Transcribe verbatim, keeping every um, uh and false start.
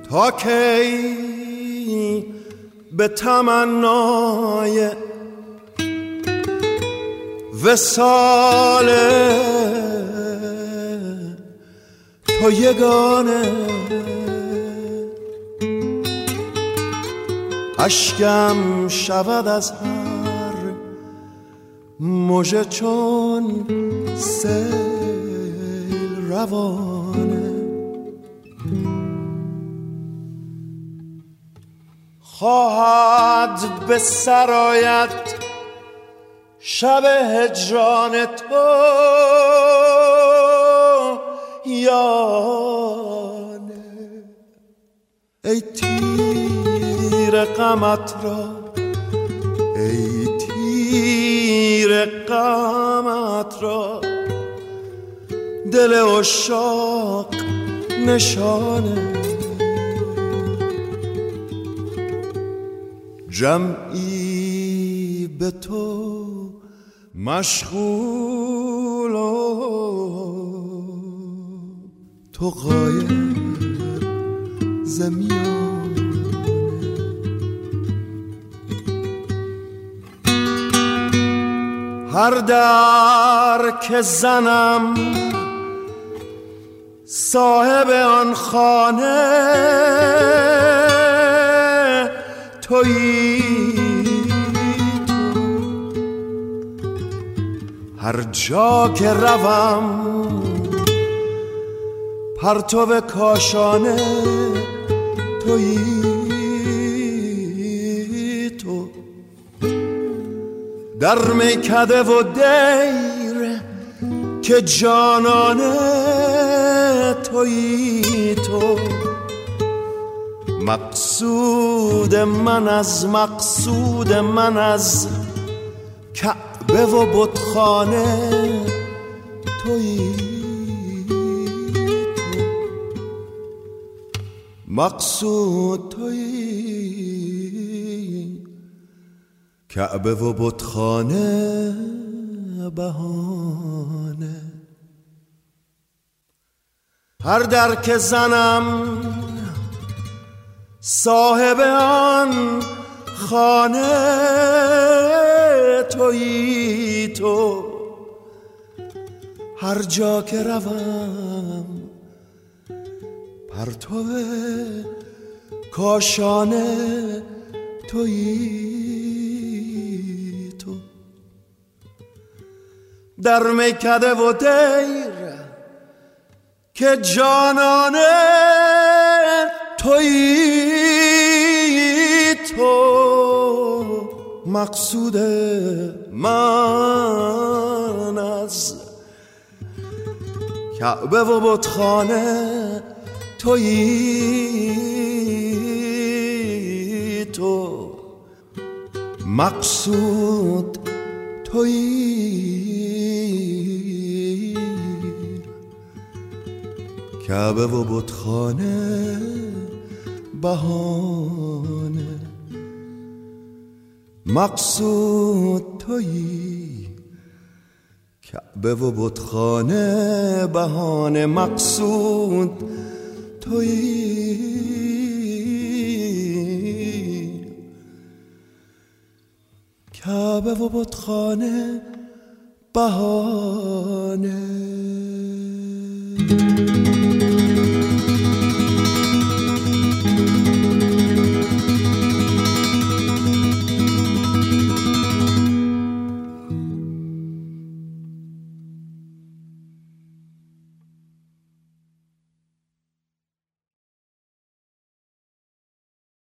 تا کی به تمنای وصال تو یگانه اشکم شود از هر مژه چون سیل روانه. خواهد به سرایت شب هجران تو یانه، ای تیر غمت را، ای تیر غمت را دل عشاق نشانه. جمعی به تو مشغول و تو غایب ز میانه. هر در که زنم صاحب آن خانه تویی تو، هر جا که روم پرتو کاشانه تویی تو. در میکده و دیر که جانانه تویی تو. مقصود من از مقصود من از کعبه و بتخانه تویی تو. مقصود تویی، کعبه و بتخانه بهانه. هر در که زنم صاحب آن خانه تویی تو، هر جا که روم پرتو کاشانه تویی تو. در میکده و دیر که جانانه تویی تو. مقصود من از کعبه و بتخانه تویی تو. مقصود تویی، کعبه و بتخانه بهانه. مقصود تویی، کعبه و بتخانه بهانه. مقصود تویی، کعبه و بتخانه بهانه.